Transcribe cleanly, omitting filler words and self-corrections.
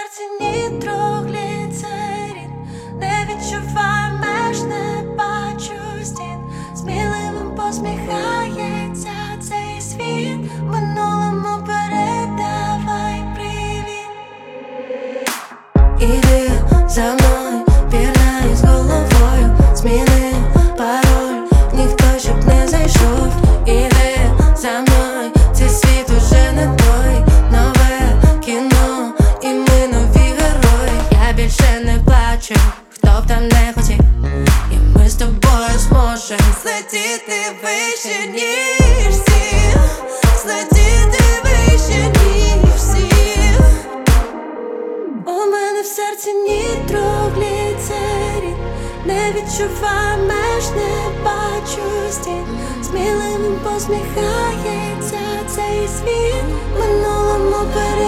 серці нітрогліцерин, не відчуваю меж, не бачу стін. Сміливим посміхається цей світ, минулому передавай привіт. Іди за мною, пірнай з головою, зміни пароль, ніхто щоб не зайшов. Іди за мною, цей світ уже не той, нове кіно і ми нові герої. Я більше не плачу, хто б там не хотів, і ми з тобою зможем злетіти вище, ніж всі, злетіти вище, ніж всі. У мене в серці нітрогліцерин, не відчуваю меж, не бачу стін. Сміливим посміхається цей світ, минулому перед